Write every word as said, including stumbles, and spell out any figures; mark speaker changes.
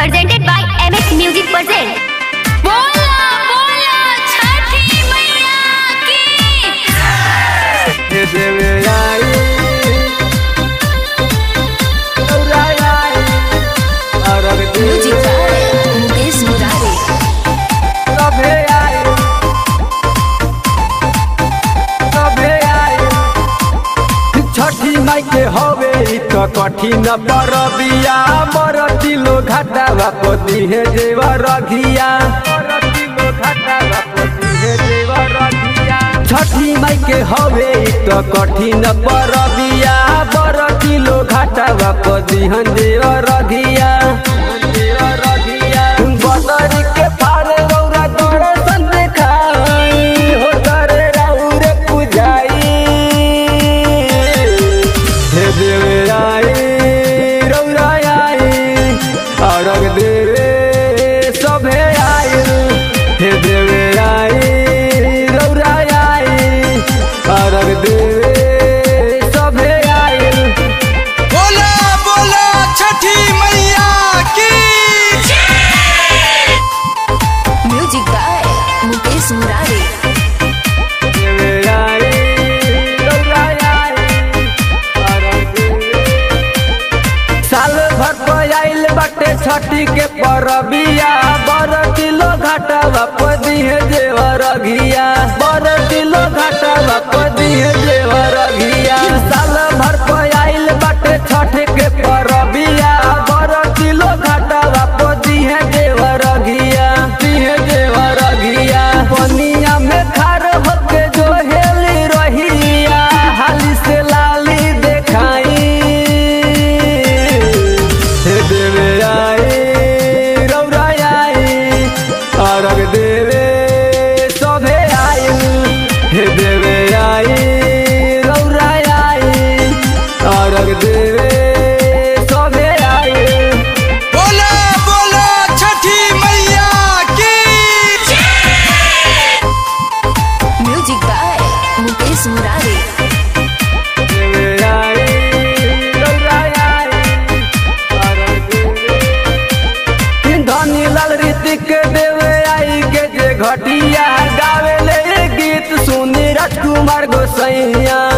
Speaker 1: presented by M X Music present। बोला बोला छठी मैया की।
Speaker 2: देवे आई आई और
Speaker 1: म्यूजिक बाय मुकेश मुरारी।
Speaker 2: कभे आई कभे आई छठी माई के हवे तो कठिन परबिया मर किलो घाटा बापति है जेवा रघिया छठी माई के हवे तो कठिन परबिया बर किलो घाटा बापति हन जेवा रघिया बदरी के पारे रौरा दर्शन देखाई हो करे राउरे पूजाई हे देवे आई रौरा आई अरग देवे सभे आई हे देवे आई रौरा आई अरग देवे सभे आई
Speaker 3: बोला बोला छठी मैया की।
Speaker 1: Music by Mukesh Murari.
Speaker 2: देवे आई रौरा आई अरग देवे साल भर पर आइल बाटे छठी के परबिया बर किलो घाटा बापदी है जेवर घिया बर किलो घाटा बापदी है जेवर घिया साल भर पर आइल बाटे छठ के परबिया बर किलो घाटा बापदी है जेवर घिया दी है जेवर घिया पनिया में खार होके जो हेली रहिया हाली से लाली देखाई हे देवे आई रौरा आई अरग देवे सभे आई हे देवे आई रौरा आई अरग देवे सभे आई
Speaker 3: बोला बोला छठी मैया की।
Speaker 1: Music by Mukesh Murari.
Speaker 2: देवे आई रौरा आई अरग देवे धनी लाल ऋतिक देवे आई के जे घटिया गावे ले गीत सुनी राजकुमार गोसैया।